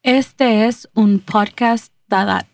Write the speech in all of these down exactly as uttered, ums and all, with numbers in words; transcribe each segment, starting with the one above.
Este es un podcast Tadat.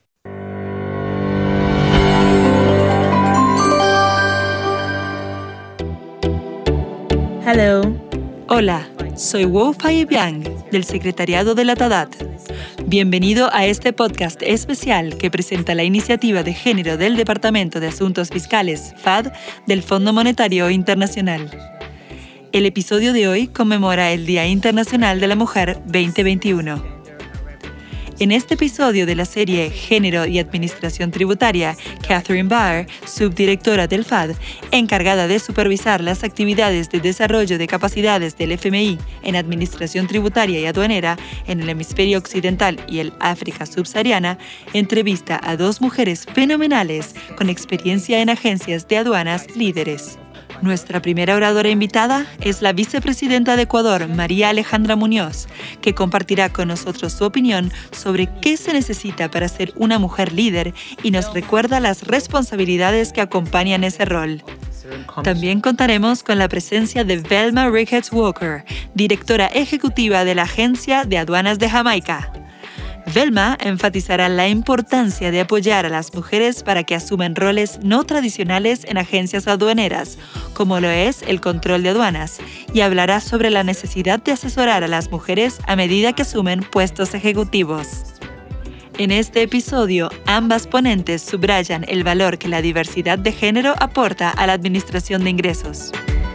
Hello. Hola, soy Wu Fei Biang, del Secretariado de la Tadat. Bienvenido a este podcast especial que presenta la iniciativa de género del Departamento de Asuntos Fiscales, F A D, del Fondo Monetario Internacional. El episodio de hoy conmemora el Día Internacional de la Mujer veinte veintiuno. En este episodio de la serie Género y Administración Tributaria, Catherine Baer, subdirectora del F A D, encargada de supervisar las actividades de desarrollo de capacidades del F M I en Administración Tributaria y Aduanera en el Hemisferio Occidental y el África Subsahariana, entrevista a dos mujeres fenomenales con experiencia en agencias de aduanas líderes. Nuestra primera oradora invitada es la vicepresidenta de Ecuador, María Alejandra Muñoz, que compartirá con nosotros su opinión sobre qué se necesita para ser una mujer líder y nos recuerda las responsabilidades que acompañan ese rol. También contaremos con la presencia de Velma Ricketts Walker, directora ejecutiva de la Agencia de Aduanas de Jamaica. Velma enfatizará la importancia de apoyar a las mujeres para que asuman roles no tradicionales en agencias aduaneras, como lo es el control de aduanas, y hablará sobre la necesidad de asesorar a las mujeres a medida que asumen puestos ejecutivos. En este episodio, ambas ponentes subrayan el valor que la diversidad de género aporta a la administración de ingresos.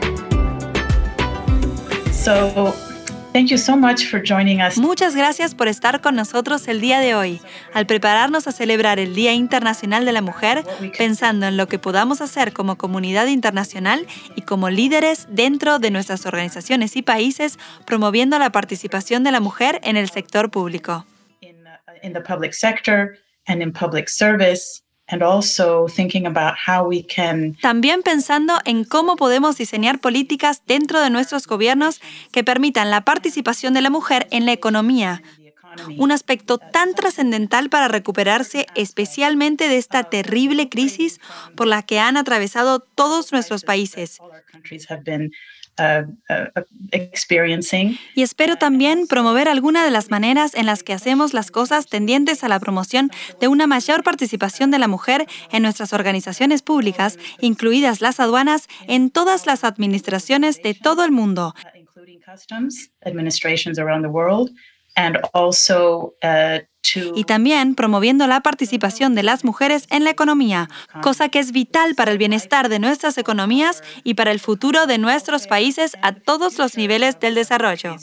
So, Thank you so much for joining us. Muchas gracias por estar con nosotros el día de hoy. Al prepararnos a celebrar el Día Internacional de la Mujer, pensando en lo que podamos hacer como comunidad internacional y como líderes dentro de nuestras organizaciones y países, promoviendo la participación de la mujer en el sector público. In, uh, in the public sector and in public service. And also thinking about how we can... También pensando en cómo podemos diseñar políticas dentro de nuestros gobiernos que permitan la participación de la mujer en la economía, un aspecto tan trascendental para recuperarse especialmente de esta terrible crisis por la que han atravesado todos nuestros países. Uh, uh, experiencing. Y espero también promover algunas de las maneras en las que hacemos las cosas tendientes a la promoción de una mayor participación de la mujer en nuestras organizaciones públicas, incluidas las aduanas, en todas las administraciones de todo el mundo. Uh, including customs administrations around the world, and also uh, y también promoviendo la participación de las mujeres en la economía, cosa que es vital para el bienestar de nuestras economías y para el futuro de nuestros países a todos los niveles del desarrollo.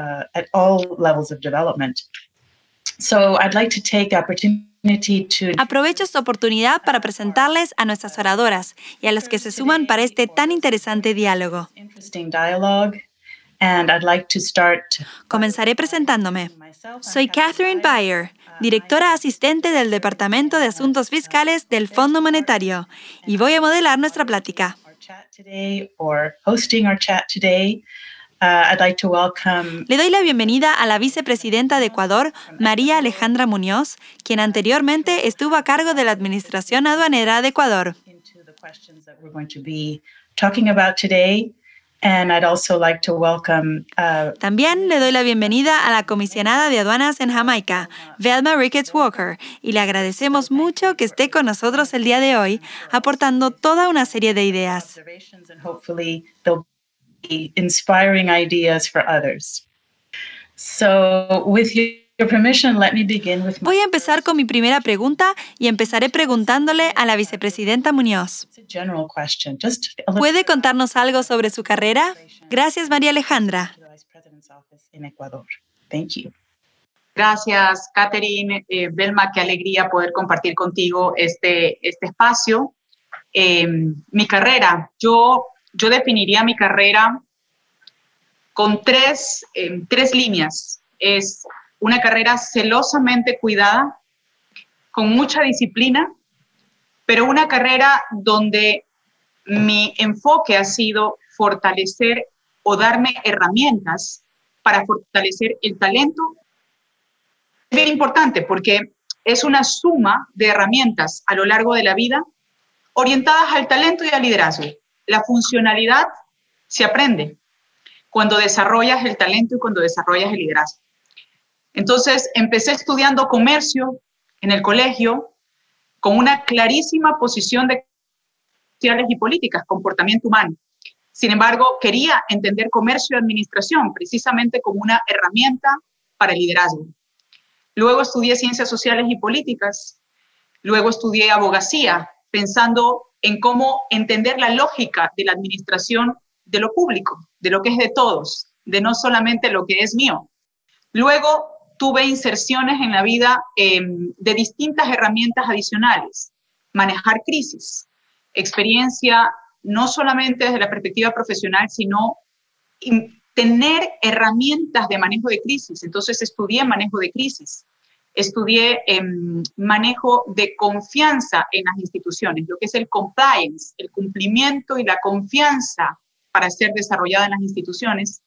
Aprovecho esta oportunidad para presentarles a nuestras oradoras y a los que se suman para este tan interesante diálogo. And I'd like to start... Comenzaré presentándome. Soy Catherine Baer, directora asistente del Departamento de Asuntos Fiscales del Fondo Monetario, y voy a modelar nuestra plática. Le doy la bienvenida a la vicepresidenta de Ecuador, María Alejandra Muñoz, quien anteriormente estuvo a cargo de la Administración Aduanera de Ecuador. And I'd also like to welcome, uh, También le doy la bienvenida a la comisionada de aduanas en Jamaica, Velma Ricketts Walker, y le agradecemos mucho que esté con nosotros el día de hoy, aportando toda una serie de ideas. And hopefully they'll be inspiring ideas for others. So, with you. Your permission, let me begin with my... Voy a empezar con mi primera pregunta y empezaré preguntándole a la vicepresidenta Muñoz. ¿Puede contarnos algo sobre su carrera? Gracias, María Alejandra. Gracias, Catherine. Eh, Velma, qué alegría poder compartir contigo este, este espacio. Eh, mi carrera, yo, yo definiría mi carrera con tres, eh, tres líneas. Es una carrera celosamente cuidada, con mucha disciplina, pero una carrera donde mi enfoque ha sido fortalecer o darme herramientas para fortalecer el talento. Es bien importante porque es una suma de herramientas a lo largo de la vida orientadas al talento y al liderazgo. La funcionalidad se aprende cuando desarrollas el talento y cuando desarrollas el liderazgo. Entonces, empecé estudiando comercio en el colegio con una clarísima posición de sociales y políticas, comportamiento humano. Sin embargo, quería entender comercio y administración precisamente como una herramienta para el liderazgo. Luego estudié ciencias sociales y políticas. Luego estudié abogacía, pensando en cómo entender la lógica de la administración de lo público, de lo que es de todos, de no solamente lo que es mío. Luego tuve inserciones en la vida eh, de distintas herramientas adicionales. Manejar crisis, experiencia no solamente desde la perspectiva profesional, sino tener herramientas de manejo de crisis. Entonces estudié manejo de crisis, estudié eh, manejo de confianza en las instituciones, lo que es el compliance, el cumplimiento y la confianza para ser desarrollada en las instituciones.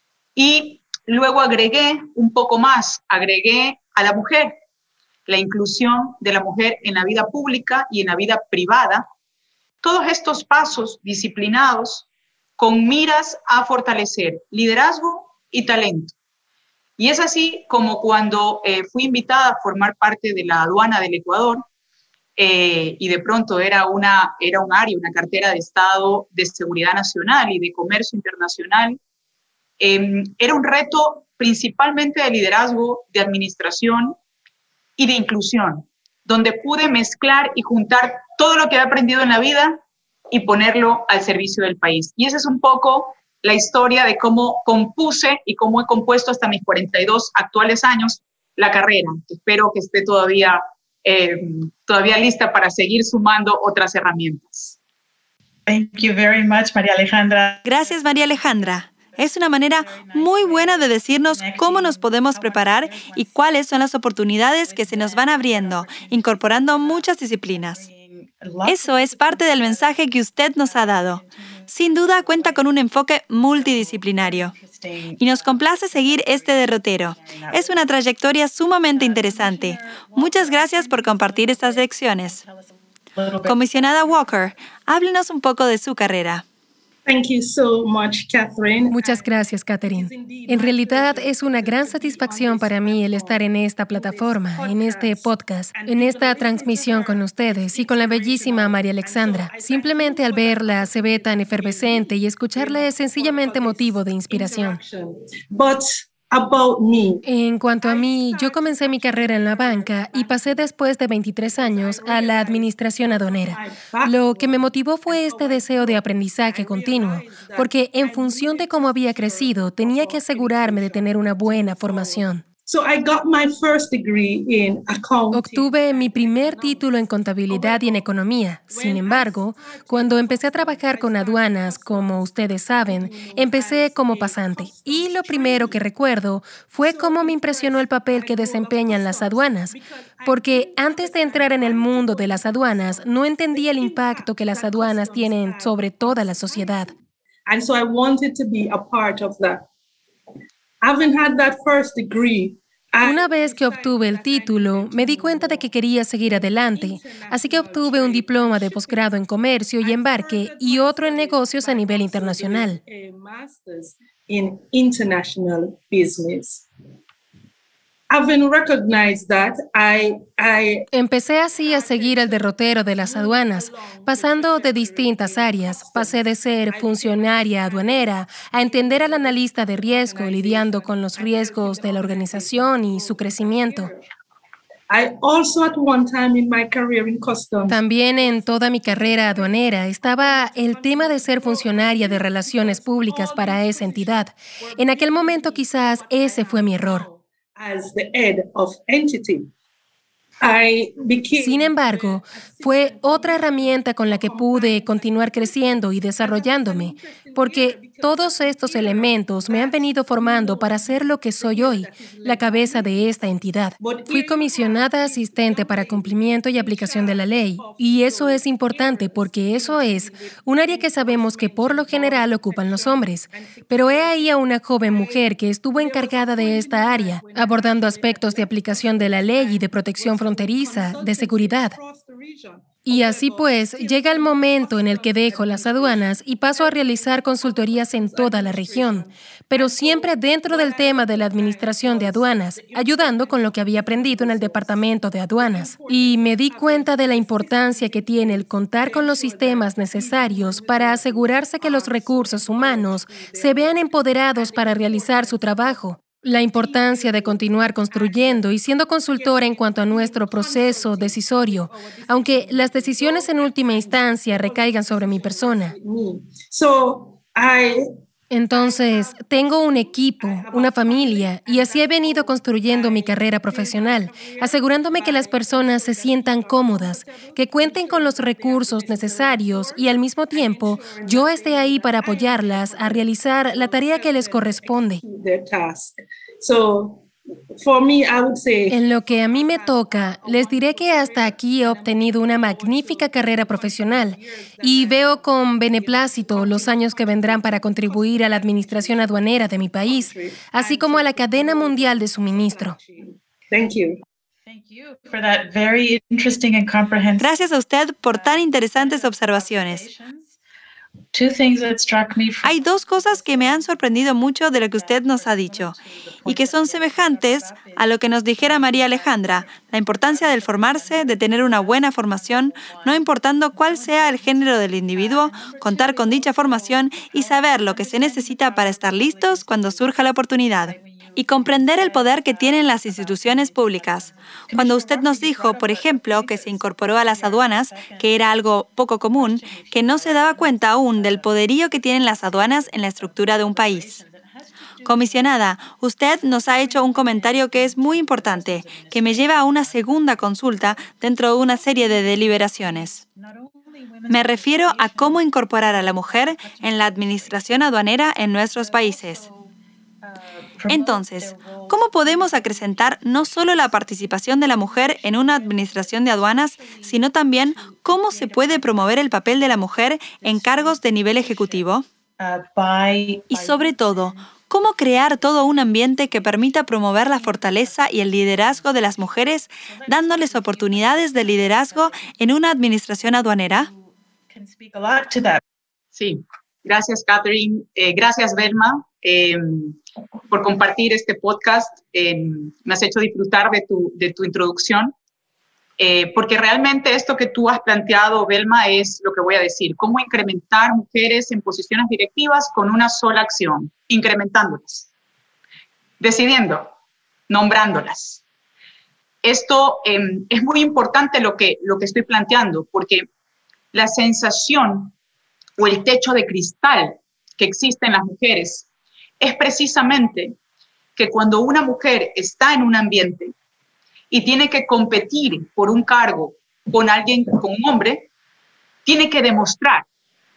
Y luego agregué un poco más, agregué a la mujer, la inclusión de la mujer en la vida pública y en la vida privada. Todos estos pasos disciplinados con miras a fortalecer liderazgo y talento. Y es así como cuando eh, fui invitada a formar parte de la aduana del Ecuador, eh, y de pronto era, una, era un área, una cartera de Estado de Seguridad Nacional y de Comercio Internacional. Eh, era un reto principalmente de liderazgo, de administración y de inclusión, donde pude mezclar y juntar todo lo que he aprendido en la vida y ponerlo al servicio del país. Y esa es un poco la historia de cómo compuse y cómo he compuesto hasta mis cuarenta y dos actuales años la carrera. Espero que esté todavía, eh, todavía lista para seguir sumando otras herramientas. Thank you very much, María Alejandra. Gracias, María Alejandra. Es una manera muy buena de decirnos cómo nos podemos preparar y cuáles son las oportunidades que se nos van abriendo, incorporando muchas disciplinas. Eso es parte del mensaje que usted nos ha dado. Sin duda cuenta con un enfoque multidisciplinario. Y nos complace seguir este derrotero. Es una trayectoria sumamente interesante. Muchas gracias por compartir estas lecciones. Comisionada Walker, háblenos un poco de su carrera. Thank you so much, Catherine. Muchas gracias, Catherine. En realidad es una gran satisfacción para mí el estar en esta plataforma, en este podcast, en esta transmisión con ustedes y con la bellísima María Alejandra. Simplemente al verla se ve tan efervescente y escucharla es sencillamente motivo de inspiración. But about me. En cuanto a mí, yo comencé mi carrera en la banca y pasé después de veintitrés años a la administración aduanera. Lo que me motivó fue este deseo de aprendizaje continuo, porque en función de cómo había crecido, tenía que asegurarme de tener una buena formación. So I got my first degree in accounting. Obtuve mi primer título en contabilidad y en economía. Sin embargo, cuando empecé a trabajar con aduanas, como ustedes saben, empecé como pasante. Y lo primero que recuerdo fue cómo me impresionó el papel que desempeñan las aduanas, porque antes de entrar en el mundo de las aduanas, no entendía el impacto que las aduanas tienen sobre toda la sociedad. And so I wanted to be a part of that. Having had that first degree, Una vez que obtuve el título, me di cuenta de que quería seguir adelante, así que obtuve un diploma de posgrado en comercio y embarque y otro en negocios a nivel internacional. a master's in international business. Having recognized that, I, I Empecé así a seguir el derrotero de las aduanas, pasando de distintas áreas. Pasé de ser funcionaria aduanera a entender al analista de riesgo, lidiando con los riesgos de la organización y su crecimiento. I also at one time in my career in customs. También en toda mi carrera aduanera estaba el tema de ser funcionaria de relaciones públicas para esa entidad. En aquel momento quizás ese fue mi error. As the head of entity. I became, Sin embargo, fue otra herramienta con la que pude continuar creciendo y desarrollándome, porque todos estos elementos me han venido formando para ser lo que soy hoy, la cabeza de esta entidad. Fui comisionada asistente para cumplimiento y aplicación de la ley, y eso es importante porque eso es un área que sabemos que por lo general ocupan los hombres. Pero he ahí a una joven mujer que estuvo encargada de esta área, abordando aspectos de aplicación de la ley y de protección fronteriza, de seguridad. Y así pues, llega el momento en el que dejo las aduanas y paso a realizar consultorías en toda la región, pero siempre dentro del tema de la administración de aduanas, ayudando con lo que había aprendido en el departamento de aduanas. Y me di cuenta de la importancia que tiene el contar con los sistemas necesarios para asegurarse que los recursos humanos se vean empoderados para realizar su trabajo. La importancia de continuar construyendo y siendo consultora en cuanto a nuestro proceso decisorio, aunque las decisiones en última instancia recaigan sobre mi persona. So, I Entonces, tengo un equipo, una familia, y así he venido construyendo mi carrera profesional, asegurándome que las personas se sientan cómodas, que cuenten con los recursos necesarios y al mismo tiempo yo esté ahí para apoyarlas a realizar la tarea que les corresponde. their task. So, for me, I would say En lo que a mí me toca, les diré que hasta aquí he obtenido una magnífica carrera profesional y veo con beneplácito los años que vendrán para contribuir a la administración aduanera de mi país, así como a la cadena mundial de suministro. thank you. Thank you for that very interesting and comprehensive. Gracias a usted por tan interesantes observaciones. Two things that struck me from Hay dos cosas que me han sorprendido mucho de lo que usted nos ha dicho y que son semejantes a lo que nos dijera María Alejandra, la importancia del formarse, de tener una buena formación, no importando cuál sea el género del individuo, contar con dicha formación y saber lo que se necesita para estar listos cuando surja la oportunidad. Y comprender el poder que tienen las instituciones públicas. Cuando usted nos dijo, por ejemplo, que se incorporó a las aduanas, que era algo poco común, que no se daba cuenta aún del poderío que tienen las aduanas en la estructura de un país. Comisionada, usted nos ha hecho un comentario que es muy importante, que me lleva a una segunda consulta dentro de una serie de deliberaciones. Me refiero a cómo incorporar a la mujer en la administración aduanera en nuestros países. Entonces, ¿cómo podemos acrecentar no solo la participación de la mujer en una administración de aduanas, sino también cómo se puede promover el papel de la mujer en cargos de nivel ejecutivo? uh, by Y sobre todo, ¿cómo crear todo un ambiente que permita promover la fortaleza y el liderazgo de las mujeres, dándoles oportunidades de liderazgo en una administración aduanera? can speak a lot to that. Sí, gracias Catherine, eh, gracias Velma eh, por compartir este podcast. Eh, me has hecho disfrutar de tu, de tu introducción, eh, porque realmente esto que tú has planteado, Velma, es lo que voy a decir, cómo incrementar mujeres en posiciones directivas con una sola acción, incrementándolas, decidiendo, nombrándolas. Esto eh, es muy importante lo que, lo que estoy planteando, porque la sensación o el techo de cristal que existe en las mujeres es precisamente que cuando una mujer está en un ambiente y tiene que competir por un cargo con alguien, con un hombre, tiene que demostrar.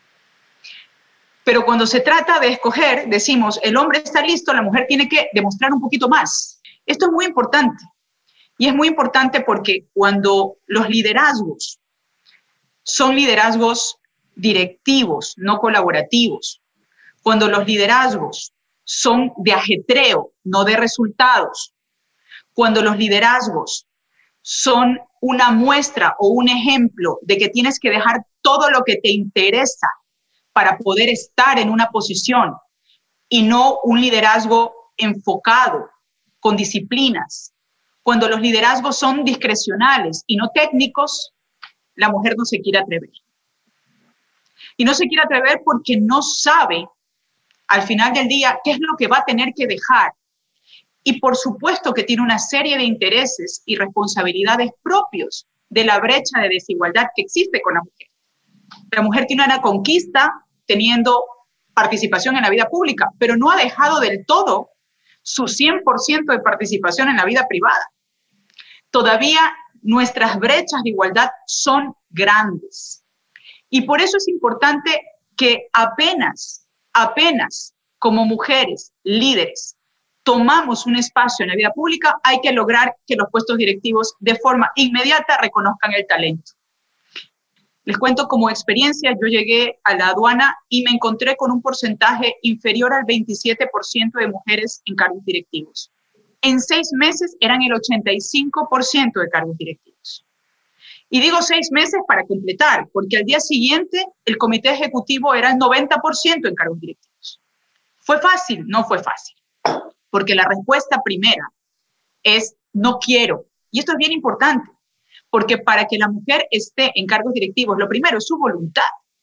Pero cuando se trata de escoger, decimos, el hombre está listo, la mujer tiene que demostrar un poquito más. Esto es muy importante. Y es muy importante porque cuando los liderazgos son liderazgos directivos, no colaborativos, cuando los liderazgos son de ajetreo, no de resultados, cuando los liderazgos son una muestra o un ejemplo de que tienes que dejar todo lo que te interesa para poder estar en una posición y no un liderazgo enfocado, con disciplinas. Cuando los liderazgos son discrecionales y no técnicos, la mujer no se quiere atrever. Y no se quiere atrever porque no sabe al final del día qué es lo que va a tener que dejar. Y por supuesto que tiene una serie de intereses y responsabilidades propios de la brecha de desigualdad que existe con la mujer. La mujer tiene una conquista teniendo participación en la vida pública, pero no ha dejado del todo su cien por ciento de participación en la vida privada. Todavía nuestras brechas de igualdad son grandes. Y por eso es importante que apenas, apenas como mujeres líderes tomamos un espacio en la vida pública, hay que lograr que los puestos directivos de forma inmediata reconozcan el talento. Les cuento como experiencia, yo llegué a la aduana y me encontré con un porcentaje inferior al veintisiete por ciento de mujeres en cargos directivos. En seis meses eran el ochenta y cinco por ciento de cargos directivos. Y digo seis meses para completar, porque al día siguiente el comité ejecutivo era el noventa por ciento en cargos directivos. ¿Fue fácil? No fue fácil, porque la respuesta primera es no quiero. Y esto es bien importante, porque para que la mujer esté en cargos directivos, lo primero es su voluntad.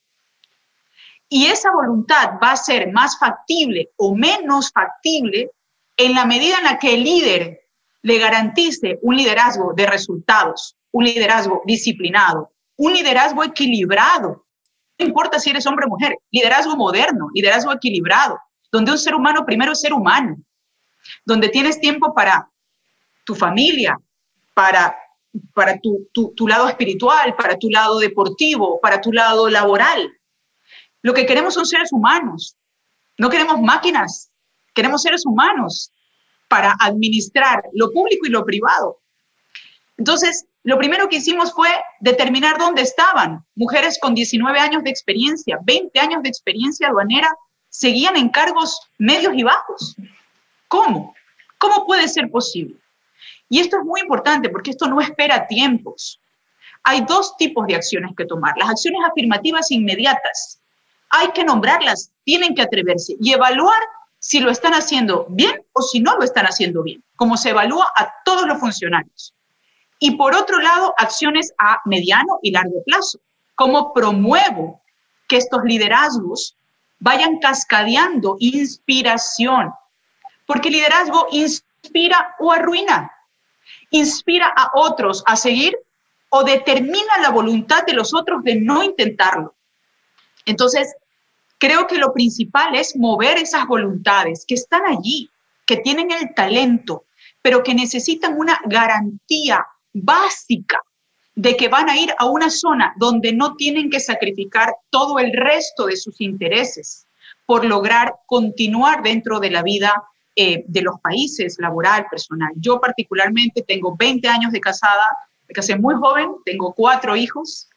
Y esa voluntad va a ser más factible o menos factible en la medida en la que el líder le garantice un liderazgo de resultados, un liderazgo disciplinado, un liderazgo equilibrado. No importa si eres hombre o mujer, liderazgo moderno, liderazgo equilibrado, donde un ser humano primero es ser humano, donde tienes tiempo para tu familia, para, para tu, tu, tu lado espiritual, para tu lado deportivo, para tu lado laboral. Lo que queremos son seres humanos, no queremos máquinas, queremos seres humanos para administrar lo público y lo privado. Entonces, lo primero que hicimos fue determinar dónde estaban mujeres con diecinueve años de experiencia, veinte años de experiencia aduanera, seguían en cargos medios y bajos. ¿Cómo? ¿Cómo puede ser posible? Y esto es muy importante porque esto no espera tiempos. Hay dos tipos de acciones que tomar. Las acciones afirmativas inmediatas. Hay que nombrarlas, tienen que atreverse y evaluar si lo están haciendo bien o si no lo están haciendo bien, como se evalúa a todos los funcionarios. Y por otro lado, acciones a mediano y largo plazo. ¿Cómo promuevo que estos liderazgos vayan cascadeando inspiración? Porque el liderazgo inspira o arruina. Inspira a otros a seguir o determina la voluntad de los otros de no intentarlo. Entonces, creo que lo principal es mover esas voluntades que están allí, que tienen el talento, pero que necesitan una garantía básica de que van a ir a una zona donde no tienen que sacrificar todo el resto de sus intereses por lograr continuar dentro de la vida eh, de los países, laboral, personal. Yo particularmente tengo veinte años de casada, me casé muy joven, tengo cuatro hijos,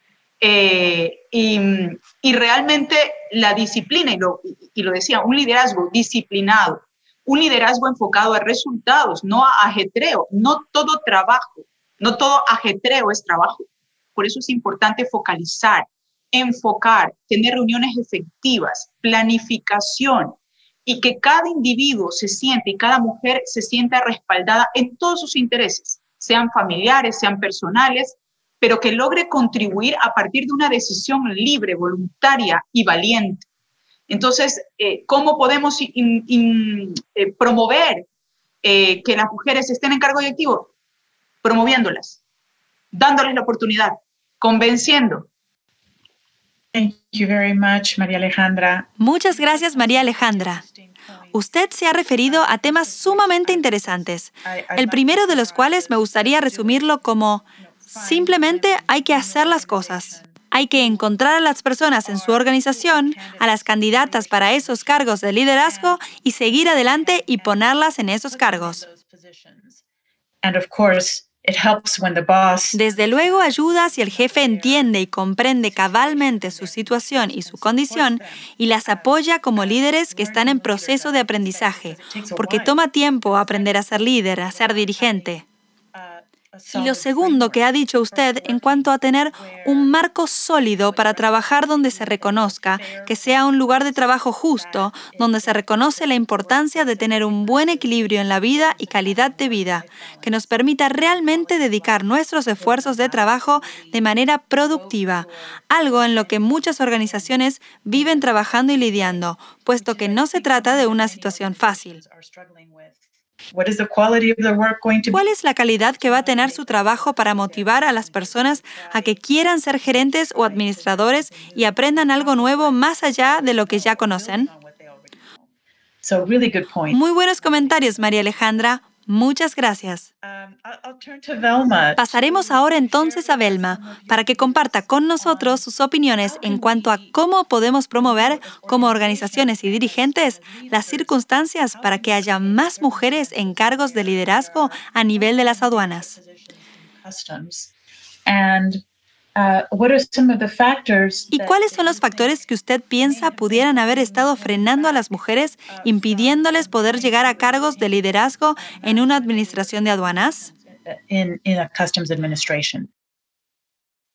eh, y, y realmente la disciplina, y lo, y lo decía, un liderazgo disciplinado, un liderazgo enfocado a resultados, no a ajetreo, no todo trabajo, no todo ajetreo es trabajo. Por eso es importante focalizar, enfocar, tener reuniones efectivas, planificación, y que cada individuo se siente y cada mujer se sienta respaldada en todos sus intereses, sean familiares, sean personales, pero que logre contribuir a partir de una decisión libre, voluntaria y valiente. Entonces, eh, ¿cómo podemos in, in, eh, promover eh, que las mujeres estén en cargo directivo? Promoviéndolas, dándoles la oportunidad, convenciendo. Thank you very much, María Alejandra. Muchas gracias, María Alejandra. Usted se ha referido a temas sumamente interesantes, el primero de los cuales me gustaría resumirlo como simplemente hay que hacer las cosas. Hay que encontrar a las personas en su organización, a las candidatas para esos cargos de liderazgo y seguir adelante y ponerlas en esos cargos. And of course, it helps when the boss... Desde luego ayuda si el jefe entiende y comprende cabalmente su situación y su condición y las apoya como líderes que están en proceso de aprendizaje, porque toma tiempo aprender a ser líder, a ser dirigente. Y lo segundo que ha dicho usted en cuanto a tener un marco sólido para trabajar donde se reconozca, que sea un lugar de trabajo justo, donde se reconoce la importancia de tener un buen equilibrio en la vida y calidad de vida, que nos permita realmente dedicar nuestros esfuerzos de trabajo de manera productiva, algo en lo que muchas organizaciones viven trabajando y lidiando, puesto que no se trata de una situación fácil. ¿Cuál es la calidad que va a tener su trabajo para motivar a las personas a que quieran ser gerentes o administradores y aprendan algo nuevo más allá de lo que ya conocen? Muy buenos comentarios, María Alejandra. Muchas gracias. Pasaremos ahora entonces a Velma para que comparta con nosotros sus opiniones en cuanto a cómo podemos promover como organizaciones y dirigentes las circunstancias para que haya más mujeres en cargos de liderazgo a nivel de las aduanas. ¿Y cuáles son los factores que usted piensa pudieran haber estado frenando a las mujeres, impidiéndoles poder llegar a cargos de liderazgo en una administración de aduanas?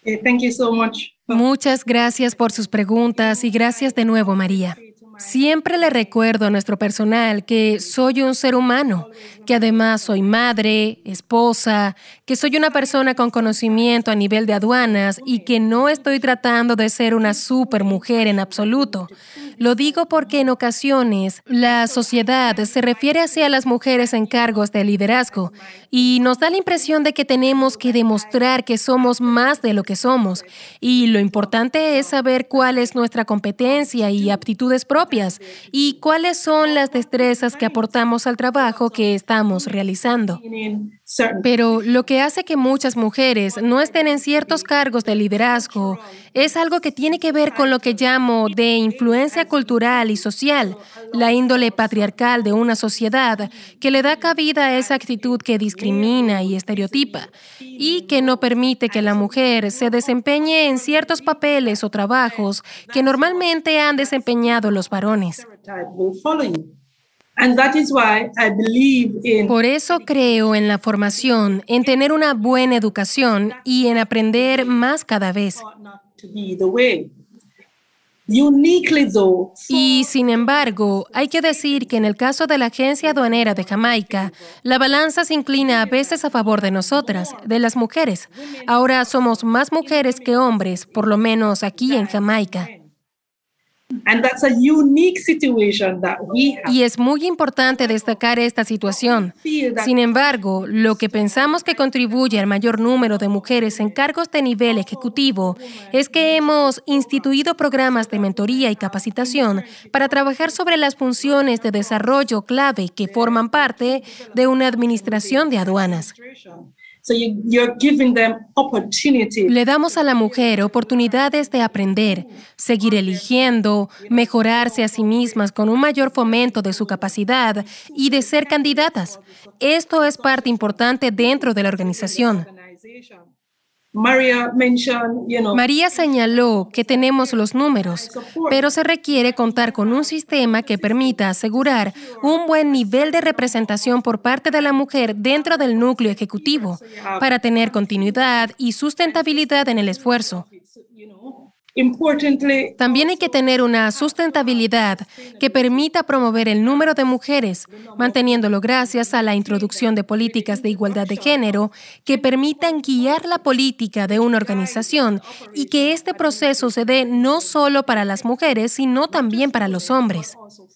Eh, Thank you so much. Muchas gracias por sus preguntas y gracias de nuevo, María. Siempre le recuerdo a nuestro personal que soy un ser humano, que además soy madre, esposa, que soy una persona con conocimiento a nivel de aduanas y que no estoy tratando de ser una supermujer en absoluto. Lo digo porque en ocasiones la sociedad se refiere hacia las mujeres en cargos de liderazgo y nos da la impresión de que tenemos que demostrar que somos más de lo que somos. Y lo importante es saber cuál es nuestra competencia y aptitudes propias y cuáles son las destrezas que aportamos al trabajo que estamos realizando. Pero lo que hace que muchas mujeres no estén en ciertos cargos de liderazgo es algo que tiene que ver con lo que llamo de influencia cultural y social, la índole patriarcal de una sociedad que le da cabida a esa actitud que discrimina y estereotipa y que no permite que la mujer se desempeñe en ciertos papeles o trabajos que normalmente han desempeñado los varones. Por eso creo en la formación, en tener una buena educación y en aprender más cada vez. Y, sin embargo, hay que decir que en el caso de la Agencia Aduanera de Jamaica, la balanza se inclina a veces a favor de nosotras, de las mujeres. Ahora somos más mujeres que hombres, por lo menos aquí en Jamaica. Y es muy importante destacar esta situación. Sin embargo, lo que pensamos que contribuye al mayor número de mujeres en cargos de nivel ejecutivo es que hemos instituido programas de mentoría y capacitación para trabajar sobre las funciones de desarrollo clave que forman parte de una administración de aduanas. So you, you're giving them opportunity. Le damos a la mujer oportunidades de aprender, seguir eligiendo, mejorarse a sí mismas con un mayor fomento de su capacidad y de ser candidatas. Esto es parte importante dentro de la organización. Maria mentioned, you know, María señaló que tenemos los números, pero se requiere contar con un sistema que permita asegurar un buen nivel de representación por parte de la mujer dentro del núcleo ejecutivo para tener continuidad y sustentabilidad en el esfuerzo. Importantly, También hay que tener una sustentabilidad que permita promover el número de mujeres, manteniéndolo gracias a la introducción de políticas de igualdad de género que permitan guiar la política de una organización y que este proceso se dé no solo para las mujeres, sino también para los hombres.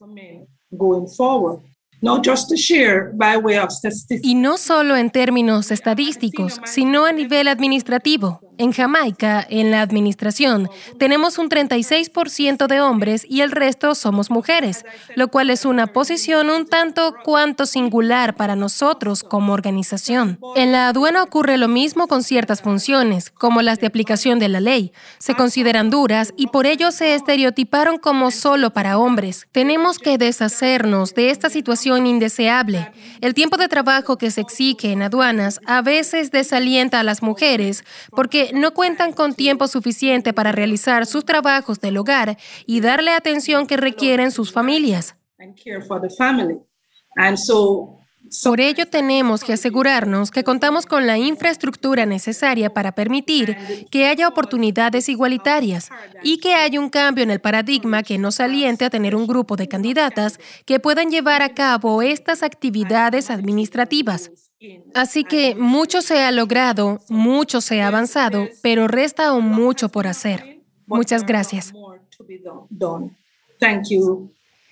going forward, not just to share by way of statistics. Y no solo en términos estadísticos, sino a nivel administrativo. En Jamaica, en la administración, tenemos un treinta y seis por ciento de hombres y el resto somos mujeres, lo cual es una posición un tanto cuanto singular para nosotros como organización. En la aduana ocurre lo mismo con ciertas funciones, como las de aplicación de la ley. Se consideran duras y por ello se estereotiparon como solo para hombres. Tenemos que deshacernos de esta situación indeseable. El tiempo de trabajo que se exige en aduanas a veces desalienta a las mujeres porque no cuentan con tiempo suficiente para realizar sus trabajos del hogar y darle atención que requieren sus familias. And care for the family. And so, so Por ello tenemos que asegurarnos que contamos con la infraestructura necesaria para permitir que haya oportunidades igualitarias y que haya un cambio en el paradigma que nos aliente a tener un grupo de candidatas que puedan llevar a cabo estas actividades administrativas. Así que mucho se ha logrado, mucho se ha avanzado, pero resta aún mucho por hacer. Muchas gracias. more to be do- done. Thank you.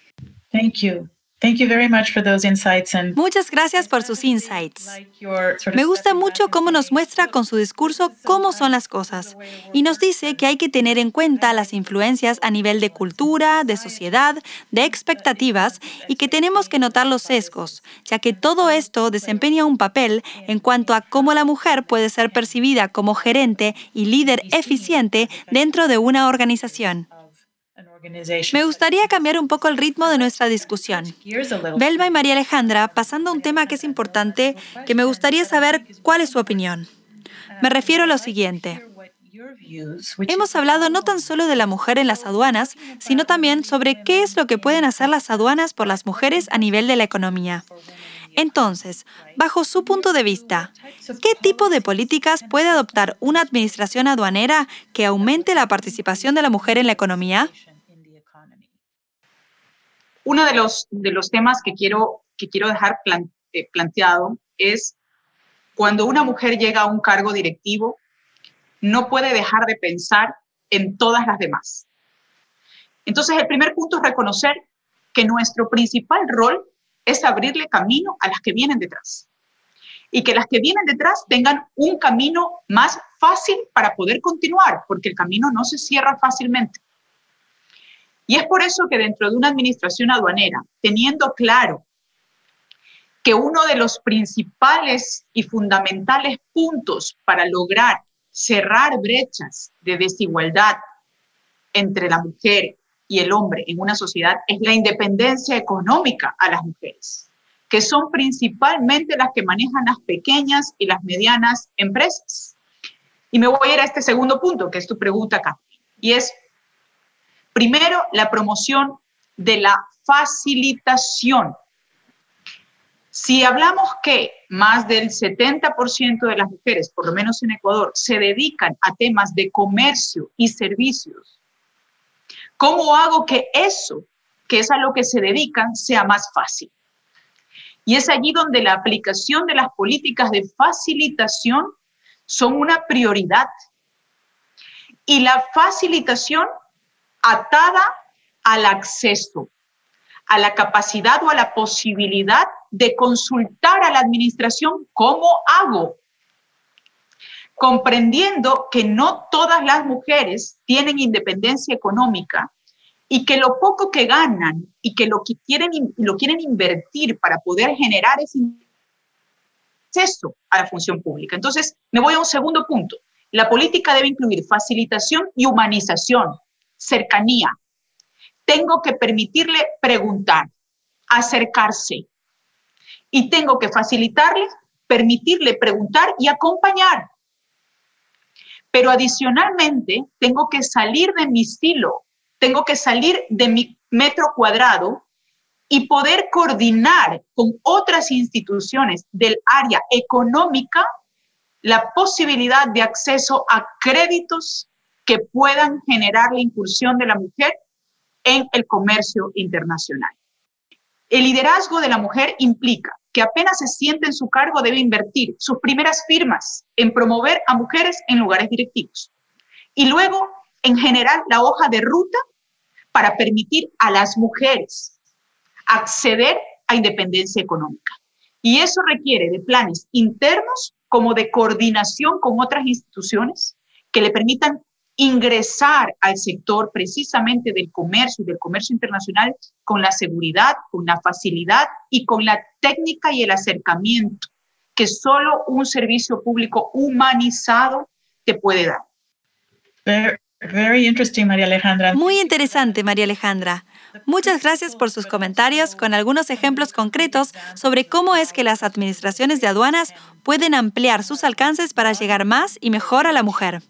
Thank you. Thank you very much for those insights. And Muchas gracias por sus insights. like your sort of Me gusta stepping mucho back cómo and nos saying, muestra con su discurso cómo son las cosas. Y nos dice que hay que tener en cuenta las influencias a nivel de cultura, de sociedad, de expectativas y que tenemos que notar los sesgos, ya que todo esto desempeña un papel en cuanto a cómo la mujer puede ser percibida como gerente y líder eficiente dentro de una organización. an organization. Me gustaría cambiar un poco el ritmo de nuestra discusión. Gears a little. Belva y María Alejandra, pasando a un tema que es importante, que me gustaría saber cuál es su opinión. Me refiero a lo siguiente. What your views, which Hemos hablado no tan solo de la mujer en las aduanas, sino también sobre qué es lo que pueden hacer las aduanas por las mujeres a nivel de la economía. Entonces, bajo su punto de vista, ¿qué tipo de políticas puede adoptar una administración aduanera que aumente la participación de la mujer en la economía? Uno de los, de los temas que quiero, que quiero dejar plan, eh, planteado es cuando una mujer llega a un cargo directivo, no puede dejar de pensar en todas las demás. Entonces, el primer punto es reconocer que nuestro principal rol es abrirle camino a las que vienen detrás. Y que las que vienen detrás tengan un camino más fácil para poder continuar, porque el camino no se cierra fácilmente. Y es por eso que dentro de una administración aduanera, teniendo claro que uno de los principales y fundamentales puntos para lograr cerrar brechas de desigualdad entre la mujer y el hombre en una sociedad es la independencia económica a las mujeres, que son principalmente las que manejan las pequeñas y las medianas empresas. Y me voy a ir a este segundo punto, que es tu pregunta acá, y es, primero, la promoción de la facilitación. Si hablamos que más del setenta por ciento de las mujeres, por lo menos en Ecuador, se dedican a temas de comercio y servicios, ¿cómo hago que eso, que es a lo que se dedican, sea más fácil? Y es allí donde la aplicación de las políticas de facilitación son una prioridad. Y la facilitación atada al acceso, a la capacidad o a la posibilidad de consultar a la administración cómo hago, comprendiendo que no todas las mujeres tienen independencia económica y que lo poco que ganan y que lo que quieren, lo quieren invertir para poder generar ese acceso a la función pública. Entonces, me voy a un segundo punto. La política debe incluir facilitación y humanización, cercanía. Tengo que permitirle preguntar, acercarse. Y tengo que facilitarle, permitirle preguntar y acompañar. Pero adicionalmente, tengo que salir de mi silo, tengo que salir de mi metro cuadrado y poder coordinar con otras instituciones del área económica la posibilidad de acceso a créditos que puedan generar la incursión de la mujer en el comercio internacional. El liderazgo de la mujer implica que apenas se siente en su cargo debe invertir sus primeras firmas en promover a mujeres en lugares directivos y luego en generar la hoja de ruta para permitir a las mujeres acceder a independencia económica. Y eso requiere de planes internos como de coordinación con otras instituciones que le permitan ingresar al sector precisamente del comercio y del comercio internacional con la seguridad, con la facilidad y con la técnica y el acercamiento que solo un servicio público humanizado te puede dar. Very, very interesting, María Alejandra. Muy interesante, María Alejandra. Muchas gracias por sus comentarios con algunos ejemplos concretos sobre cómo es que las administraciones de aduanas pueden ampliar sus alcances para llegar más y mejor a la mujer.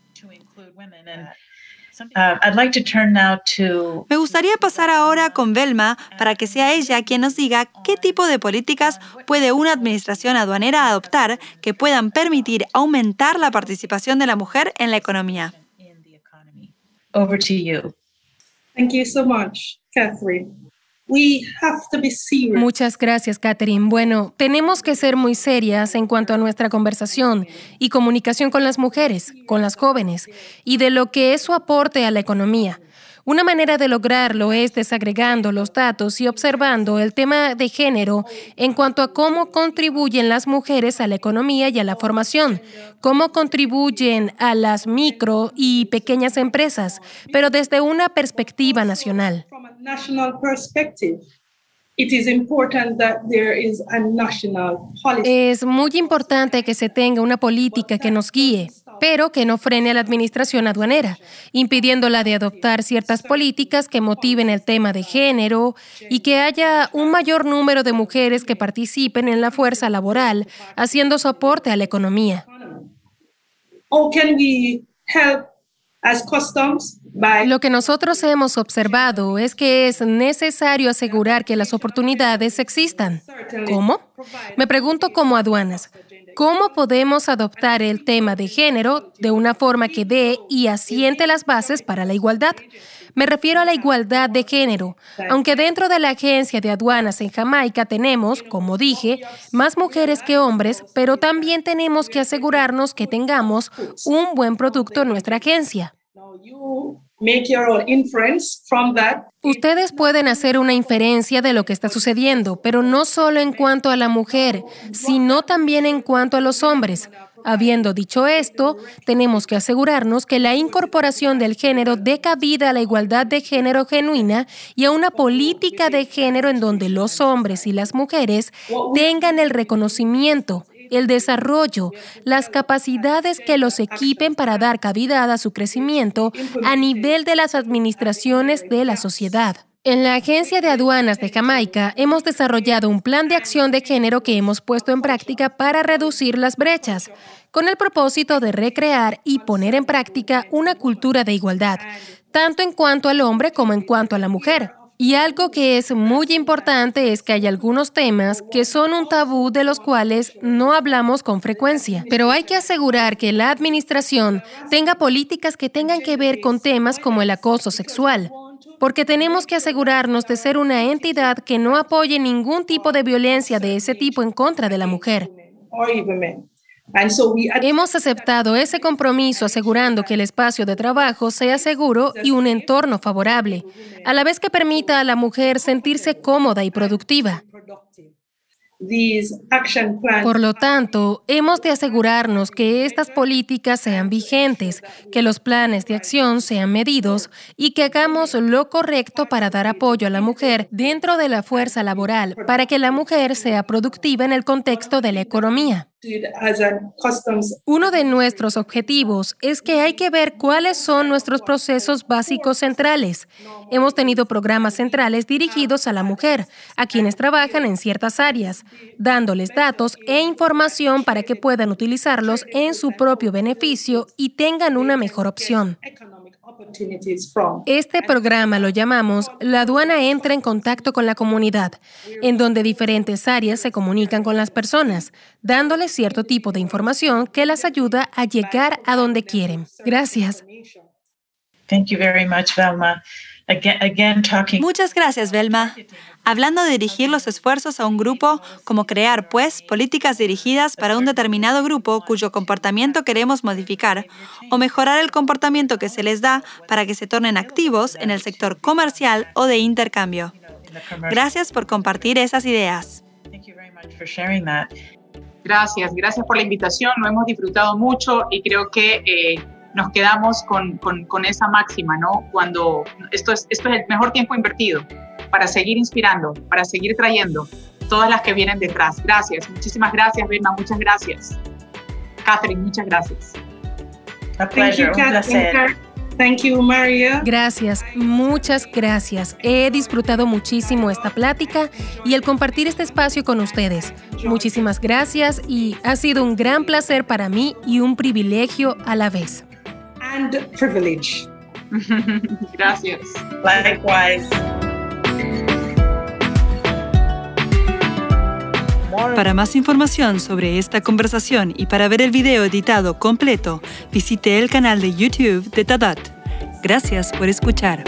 Uh, I'd like to turn now to... Me gustaría pasar ahora con Velma para que sea ella quien nos diga qué tipo de políticas puede una administración aduanera adoptar que puedan permitir aumentar la participación de la mujer en la economía. Over to you. Thank you so much, Catherine. We have to be serious. Muchas gracias, Catherine. Bueno, tenemos que ser muy serias en cuanto a nuestra conversación y comunicación con las mujeres, con las jóvenes, y de lo que es su aporte a la economía. Una manera de lograrlo es desagregando los datos y observando el tema de género en cuanto a cómo contribuyen las mujeres a la economía y a la formación, cómo contribuyen a las micro y pequeñas empresas, pero desde una perspectiva nacional. From a national perspective, it is important that there is a national policy. Es muy importante que se tenga una política que nos guíe, pero que no frene a la administración aduanera, impidiéndola de adoptar ciertas políticas que motiven el tema de género y que haya un mayor número de mujeres que participen en la fuerza laboral, haciendo su aporte a la economía. How can we help as customs by Lo que nosotros hemos observado es que es necesario asegurar que las oportunidades existan. ¿Cómo? Me pregunto como aduanas, ¿cómo podemos adoptar el tema de género de una forma que dé y asiente las bases para la igualdad? Me refiero a la igualdad de género. Aunque dentro de la agencia de aduanas en Jamaica tenemos, como dije, más mujeres que hombres, pero también tenemos que asegurarnos que tengamos un buen producto en nuestra agencia. make your own inference from that. Ustedes pueden hacer una inferencia de lo que está sucediendo, pero no solo en cuanto a la mujer, sino también en cuanto a los hombres. Habiendo dicho esto, tenemos que asegurarnos que la incorporación del género dé cabida a la igualdad de género genuina y a una política de género en donde los hombres y las mujeres tengan el reconocimiento, el desarrollo, las capacidades que los equipen para dar cavidad a su crecimiento a nivel de las administraciones de la sociedad. En la Agencia de Aduanas de Jamaica hemos desarrollado un plan de acción de género que hemos puesto en práctica para reducir las brechas, con el propósito de recrear y poner en práctica una cultura de igualdad, tanto en cuanto al hombre como en cuanto a la mujer. Y algo que es muy importante es que hay algunos temas que son un tabú de los cuales no hablamos con frecuencia. Pero hay que asegurar que la administración tenga políticas que tengan que ver con temas como el acoso sexual, porque tenemos que asegurarnos de ser una entidad que no apoye ningún tipo de violencia de ese tipo en contra de la mujer. Hemos aceptado ese compromiso asegurando que el espacio de trabajo sea seguro y un entorno favorable, a la vez que permita a la mujer sentirse cómoda y productiva. Por lo tanto, hemos de asegurarnos que estas políticas sean vigentes, que los planes de acción sean medidos y que hagamos lo correcto para dar apoyo a la mujer dentro de la fuerza laboral, para que la mujer sea productiva en el contexto de la economía. Uno de nuestros objetivos es que hay que ver cuáles son nuestros procesos básicos centrales. Hemos tenido programas centrales dirigidos a la mujer, a quienes trabajan en ciertas áreas, dándoles datos e información para que puedan utilizarlos en su propio beneficio y tengan una mejor opción. Este programa lo llamamos La aduana entra en contacto con la comunidad, en donde diferentes áreas se comunican con las personas, dándoles cierto tipo de información que las ayuda a llegar a donde quieren. Gracias. Thank you very much, Velma. Again, again talking. Muchas gracias, Velma. Hablando de dirigir los esfuerzos a un grupo, como crear, pues, políticas dirigidas para un determinado grupo cuyo comportamiento queremos modificar, o mejorar el comportamiento que se les da para que se tornen activos en el sector comercial o de intercambio. Gracias por compartir esas ideas. Thank you very much for sharing that. Gracias, gracias por la invitación. Lo hemos disfrutado mucho y creo que eh, nos quedamos con, con, con esa máxima, ¿no? Cuando esto es, esto es el mejor tiempo invertido para seguir inspirando, para seguir trayendo todas las que vienen detrás. Gracias, muchísimas gracias, Vilma, muchas gracias. Catherine, muchas gracias. A pleasure, un placer. Thank you, Maria. Gracias, muchas gracias. He disfrutado muchísimo esta plática y el compartir este espacio con ustedes. Muchísimas gracias y ha sido un gran placer para mí y un privilegio a la vez. And privilege. Gracias. Likewise. Para más información sobre esta conversación y para ver el video editado completo, visite el canal de YouTube de Tadat. Gracias por escuchar.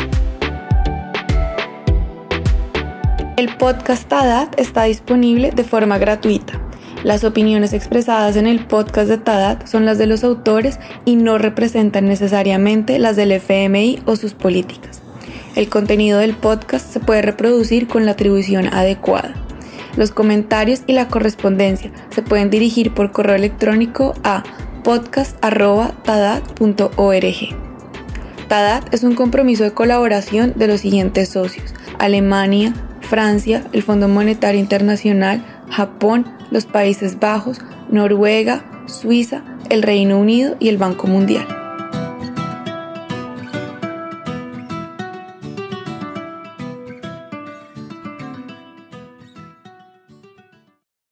El podcast Tadat está disponible de forma gratuita. Las opiniones expresadas en el podcast de Tadat son las de los autores y no representan necesariamente las del F M I o sus políticas. El contenido del podcast se puede reproducir con la atribución adecuada. Los comentarios y la correspondencia se pueden dirigir por correo electrónico a podcast arroba tadat punto org. Tadat es un compromiso de colaboración de los siguientes socios: Alemania, Francia, el Fondo Monetario Internacional, Japón, los Países Bajos, Noruega, Suiza, el Reino Unido y el Banco Mundial.